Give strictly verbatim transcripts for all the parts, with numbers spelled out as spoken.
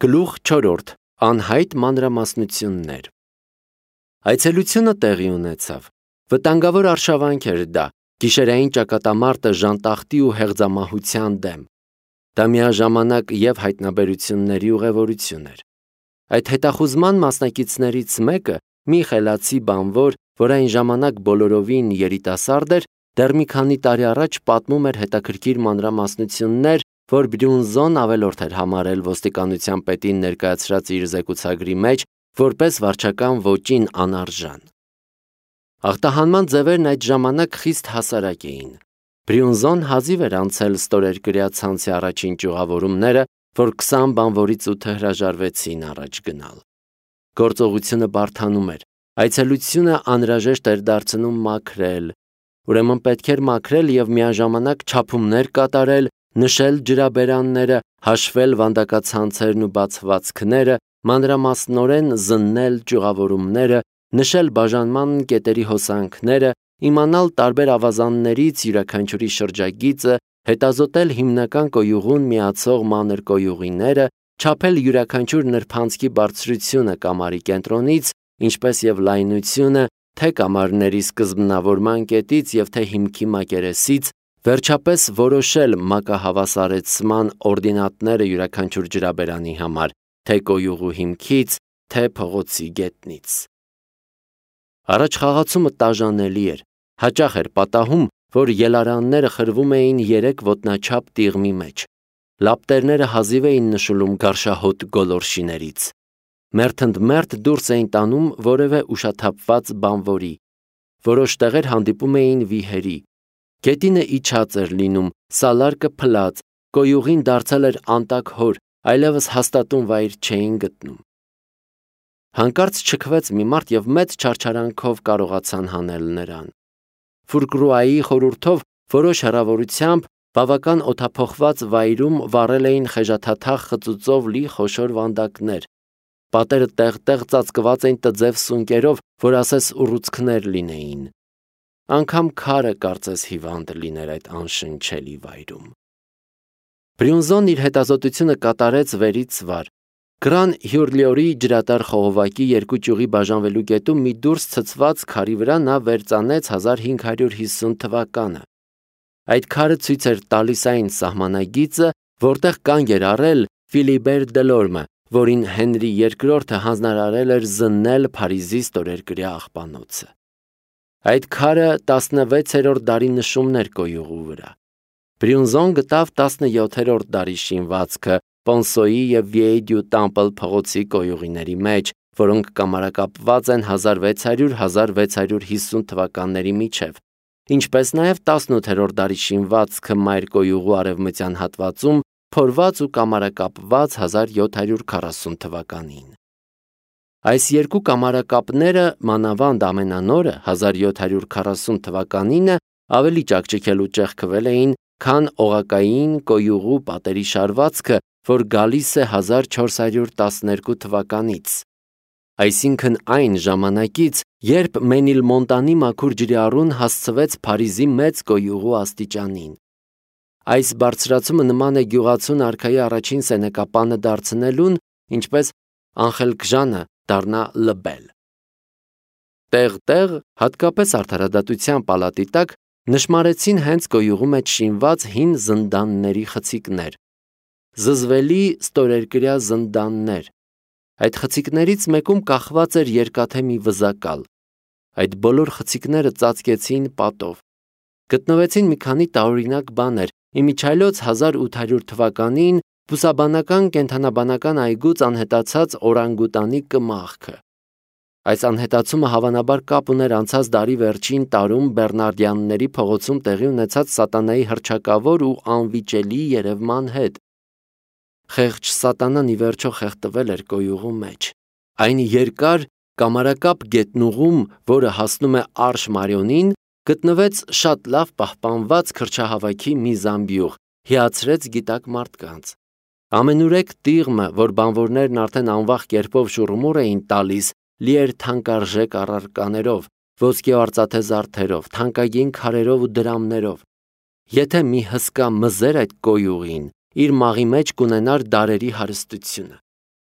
Գլուխ չորրորդ. Անհայտ մանրամասնություններ։ Այցելությունը տեղի ունեցավ։ Վտանգավոր արշավանք էր դա, գիշերային ճակատամարտը ժանտախտի ու հեղձամահության դեմ։ Դա միաժամանակ և հայտնաբերությունների ուղևորություն էր։ Այդ հետախուզման մասնակիցներից մեկը, մի խելացի բանվոր, որ այն ժամանակ բոլորովին երիտասարդ էր, դեռ մի քանի տարի առաջ պատմում էր հետաքրքիր մանրամասնություններ, որ Բրյունզոն ավելորդ էր համարել ոստիկանության պետին ներկայացրած իր զեկուցագրի մեջ, որպես վարչական ոճին անարժան։ Ախտահանման ձևերն այդ ժամանակ խիստ հասարակ էին։ Բրյունզոն հազիվ էր անցել ստորերկրյա ցանցի առաջին ճյուղավորումները, որ քսան բանվորից ութը հրաժարվեցին առաջ գնալ։ Գործողությունը բարդանում էր, այցելությունը անհրաժեշտ էր դարձնում մաքրել, ուրեմն պետք էր մաքրել և միաժամանակ չափումներ կատարել, նշել ջրաբերանները, հաշվել վանդակացանցերն ու բացվածքները, մանրամասնորեն զննել ճյուղավորումները, նշել բաժանման կետերի հոսանքները, իմանալ տարբեր ավազաններից յուրաքանչյուրի շրջագիծը, հետազոտել հիմնական կոյուղուն միացող մանր կոյուղիները, չափել յուրաքանչյուր նրբանցքի բարձրությունը կամարի կենտրոնից, ինչպես և լայնությունը, թե կամարների սկզբնավորման կետից և թե հիմքի մակերեսից, վերջապես որոշել մակահավասարեցման օրդինատները յուրաքանչյուր ջրաբերանի համար, թե կոյուղու հիմքից, թե փողոցի գետնից։ Առաջխաղացումը տաժանելի էր, հաճախ էր պատահում, որ ելարանները խրվում էին երեք ոտնաչափ տիղմի մեջ։ Լապտերները հազիվ էին նշուլում գարշահոտ գոլորշիներից։ Մերթընդմերթ դուրս էին տանում որևէ ուշաթափված բանվորի։ Որոշ տեղեր հանդիպում էին վիհերի։ Գետինը իջած էր լինում, սալարկը փլած, կոյուղին դարձել էր անտակ հոր, այլևս հաստատուն վայր չէին գտնում։ Հանկարծ չքվեց մի մարդ և մեծ չարչարանքով կարողացան հանել նրան։ Ֆուրկրուայի խորհուրդով որոշ հեռավորությամբ բավական օդափոխված վայրում վառել էին խեժաթաթախ խծուծով լի խոշոր վանդակներ։ Պատերը տեղ-տեղ ծածկված էին տձև սունկերով, որ ասես ուռուցքներ լինեին։ Անգամ քարը կարծես հիվանդ լիներ այդ անշնչելի վայրում։ Բրյունզոն իր հետազոտությունը կատարեց վերից վար։ Գրան Հյուռլյորի ջրատար խողովակի երկու ճյուղի բաժանվելու կետում մի դուրս ցցված քարի վրա նա վերծանեց հազար հինգ հարյուր հիսուն թվականը։ Այդ քարը ցույց էր տալիս այն սահմանագիծը, որտեղ կանգ էր առել Ֆիլիբեր Դելորմը, որին Հենրի երկրորդը հանձնարարել էր զննել Փարիզի ստորերկրյա աղբանոցը։ Այդ քարը տասնվեցերորդ դարի նշումներ կոյուղու վրա։ Բրյունզոն գտավ տասնյոթերորդ դարի շինվածքը Պոնսոյի և Վիեյ դյու Տամպլ փողոցի կոյուղիների մեջ, որոնք կամարակապված են հազար վեց հարյուր - հազար վեց հարյուր հիսուն թվականների միջև, ինչպես նաև տասնութերորդ դարի շինվածքը Մայր կոյուղու արևմտյան հատվածում, փորված ու կամարակապված հազար յոթ հարյուր քառասուն թվականին։ Այս երկու կամարակապները, մանավանդ ամենանորը հազար յոթ հարյուր քառասուն թվականինը, ավելի ճաքճքել ու ճեղքվել էին, քան օղակային կոյուղու պատերի շարվածքը, որ գալիս է հազար չորս հարյուր տասներկու թվականից, այսինքն այն ժամանակից, երբ Մենիլմոնտանի մաքուր ջրի առուն հասցվեց Փարիզի մեծ կոյուղու աստիճանին։ Այս բարձրացումը նման է գյուղացուն արքայի առաջին սենեկապանը դարձնելուն, ինչպես Անխելքժանը դառնա լբել։ Տեղ-տեղ, հատկապես արդարադատության պալատի տակ, նշմարեցին հենց կոյուղու մեջ շինված հին զնդանների խցիկներ։ Զզվելի ստորերկրյա զնդաններ։ Այդ խցիկներից մեկում կախված էր երկաթե մի վզակալ։ Այդ բոլոր խցիկները ծածկեցին պատով։ Գտնվեցին մի քանի տարօրինակ բաներ, իմիջիայլոց հազար ութ հարյուր թվականին բուսաբանական կենդանաբանական այգուց անհետացած օրանգուտանի կմախքը։ Այս անհետացումը հավանաբար կապ ուներ անցած դարի վերջին տարում Բեռնարդյանների փողոցում տեղի ունեցած սատանայի հռչակավոր ու անվիճելի երևման հետ։ Խեղճ սատանան ի վերջո խեղդվել էր կոյուղու մեջ։ Այն երկար կամարակապ գետնուղում, որը հասնում է Արշ Մարիոնին, գտնվեց շատ լավ պահպանված քրչահավաքի մի զամբյուղ, հիացրեց գիտակ մարդկանց։ Ամենուրեք տիղմը, որ բանվորներն արդեն անվախ կերպով շուռումուռ էին տալիս, լի էր թանկարժեք առարկաներով, ոսկե ու արծաթե զարդերով, թանկագին քարերով ու դրամներով։ Եթե մի հսկա մզեր այդ կոյուղին, իր մաղի մեջ կունենար դարերի հարստությունը։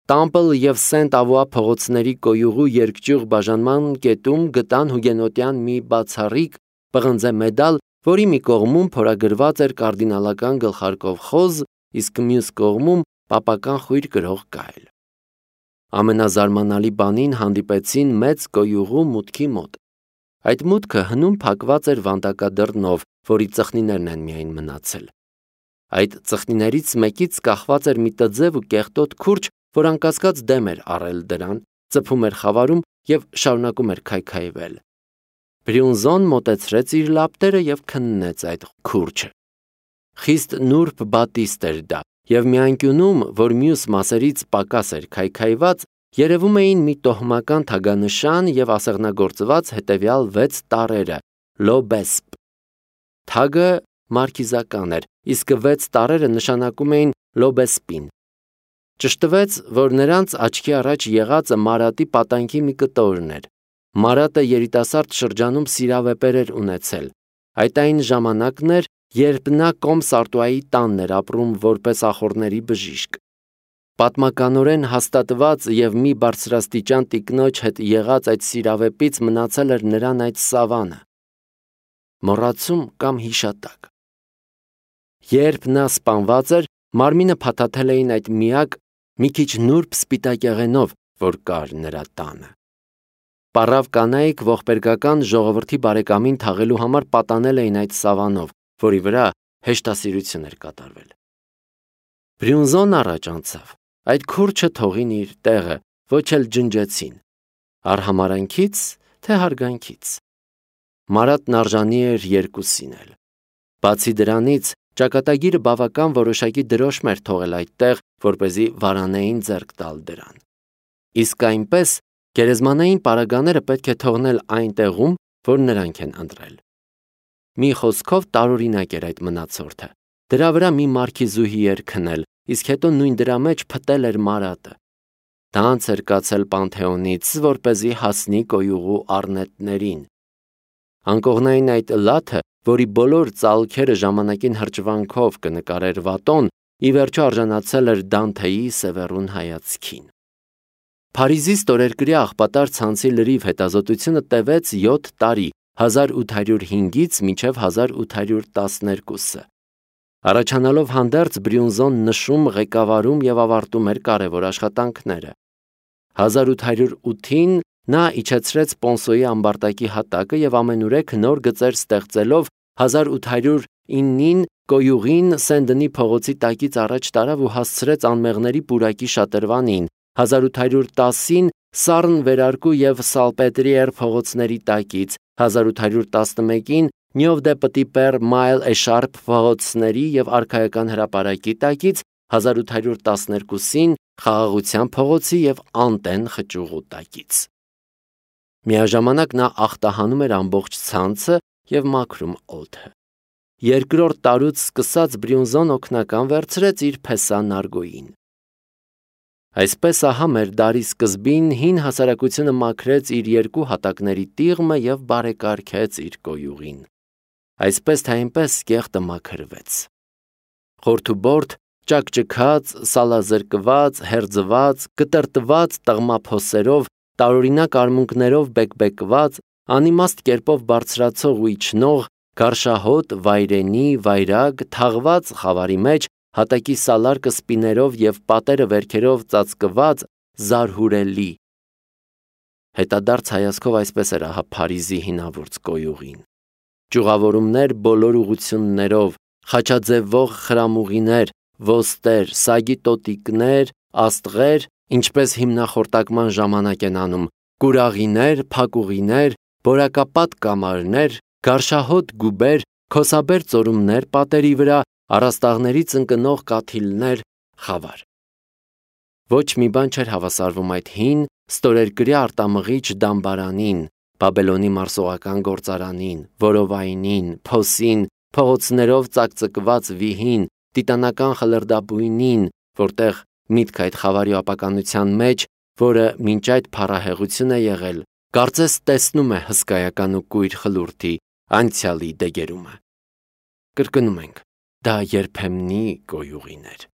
Տամպլ և Սենտ Ավուա փողոցների կոյուղու երկճյուղ բաժանման կետում գտան հուգենոտյան մի բացառիկ պղնձե մեդալ, որի մի կողմում փորագրված էր կարդինալական գլխարկով խոզ, իսկ մյուս կողմում պապական խույր կրող գայլ։ Ամենազարմանալի բանին հանդիպեցին մեծ կոյուղու մուտքի մոտ։ Այդ մուտքը հնում փակված էր վանդակադռնով, որի ծխնիներն են միայն մնացել։ Այդ ծխնիներից մեկից կախված էր մի տձև ու կեղտոտ քուրջ, որ անկասկած դեմ էր առել դրան, ծփում էր խավարում և շարունակում էր քայքայվել։ Բրյունզոն մոտեցրեց իր լապտերը և քննեց այդ քուրջը։ Խիստ նուրբ բատիստ էր դա, և մի անկյունում, որ մյուս մասերից պակաս էր քայքայված, երևում էին մի տոհմական թագանշան և ասեղնագործված հետևյալ վեց տառերը՝ Լոբեսպ։ Թագը մարքիզական էր, իսկ վեց տառերը նշանակում էին Լոբեսպին։ Ճշտվեց, որ նրանց աչքի առաջ եղածը Մարատի պատանքի մի կտորն էր։ Մարատը երիտասարդ շրջանում սիրավեպեր էր ունեցել։ Այդ այն ժամանակն էր, երբ նա Կոմսարտուայի տանն էր ապրում որպես ախոռների բժիշկ։ Պատմականորեն հաստատված և մի բարձրաստիճան տիկնոջ հետ եղած այդ սիրավեպից մնացել էր նրան այդ սավանը։ Մոռացում կամ հիշատակ։ Երբ նա սպանված էր, մարմինը փաթաթել էին այդ միակ, մի քիչ նուրբ սպիտակեղենով, որ կար նրա տանը։ Պառավ կանայք ողբերգական ժողովրդի բարեկամին թաղելու համար պատանել էին այդ սավանով, որի վրա հեշտասիրություն էր կատարվել։ Բրյունզոն առաջ անցավ։ Այդ քուրջը թողին իր տեղը, ոչ էլ ջնջեցին։ Արհամարհանքից, թե հարգանքից։ Մարատն արժանի էր երկուսին էլ։ Բացի դրանից, ճակատագիրը բավական որոշակի դրոշմ էր թողել այդտեղ, որպեսզի վարանեին ձեռք տալ դրան։ Իսկ այնպես, գերեզմանային պարագաները պետք է թողնել այն տեղում, որ նրանք են ընտրել։ Մի խոսքով տարօրինակ էր այդ մնացորդը։ Դրա վրա մի մարքիզուհի էր քնել, իսկ հետո նույն դրա մեջ փտել էր Մարատը։ Դա անց էր կացել Պանթեոնից, որպեսզի հասնի կոյուղու առնետներին։ Անկողնային այդ լաթը, որի բոլոր ծալքերը ժամանակին հրճվանքով կնկարեր Վատոն, ի վերջո արժանացել էր Դանթեի սևեռուն հայացքին։ Փարիզի ստորերկրյա աղբատար ցանցի լրիվ հետազոտությունը տևեց յոթ տարի, հազար ութ հարյուր հինգից մինչև հազար ութ հարյուր տասներկուսը։ Առաջանալով հանդերձ Բրյունզոն նշում, ղեկավարում և ավարտում էր կարևոր աշխատանքները։ հազար ութ հարյուր ութին նա իջեցրեց Պոնսոյի ամբարտակի հատակը և ամենուրեք նոր գծեր ստեղծելով հազար ութ հարյուր իննին կոյուղին Սեն-Դնի փողոցի տակից առաջ տարավ ու հասցրեց անմեղների պուրակի շատրվանին, հազար ութ հարյուր տասին Սառն վերարկու և Սալպետրիեր փողոցների տակից, հազար ութ հարյուր տասնմեկին Նյով դե Պտի Պեր Մայլ Էշարփ փողոցների և Արքայական հրապարակի տակից, հազար ութ հարյուր տասներկուսին Խաղաղության փողոցի և Անտեն խճուղու տակից։ Միաժամանակ նա ախտահանում էր ամբողջ ցանցը և մաքրում օդը։ Երկրորդ տարուց սկսած Բրյունզոն օգնական վերցրեց իր փեսա Նարգոյին։ Այսպես ահա մեր դարի սկզբին հին հասարակությունը մաքրեց իր երկու հատակների տիղմը և բարեկարգեց իր կոյուղին։ Այսպես թե այնպես կեղտը մաքրվեց։ Խորթուբորթ, ճաքճքած, սալազրկված, հերձված, կտրտված տղմափոսերով, տարօրինակ արմունկներով բեկբեկված, անիմաստ կերպով բարձրացող ու իջնող, գարշահոտ, վայրենի, վայրագ, թաղված խավարի մեջ, հատակի սալարկը սպիներով և պատերը վերքերով ծածկված, զարհուրելի։ Հետադարձ հայացքով այսպես էր ահա Փարիզի հինավուրց կոյուղին։ Ճյուղավորումներ բոլոր ուղղություններով, խաչաձևող խրամուղիներ, ոստեր, սագի տոտիկներ, աստղեր, ինչպես հիմնախորտակման ժամանակ են անում, կուրաղիներ, փակուղիներ, բորակապատ կամարներ, գարշահոտ գուբեր, քոսաբեր ծորումներ պատերի վրա, առաստաղներից ընկնող կաթիլներ, խավար։ Ոչ մի բան չէր հավասարվում այդ հին, ստորերկրյա արտամղիչ դամբարանին, Բաբելոնի մարսողական գործարանին, որովայնին, փոսին, փողոցներով ծակծկված վիհին, տիտանական խլրդաբույնին, որտեղ միտք այդ խավարի ապականության մեջ, որը մինչ այդ փառահեղություն է եղել, կարծես տեսնում է հսկայական ու կույր խլուրդի անցյալի դեգերումը։ Կրկնում ենք, դա երբեմնի կոյուղին էր։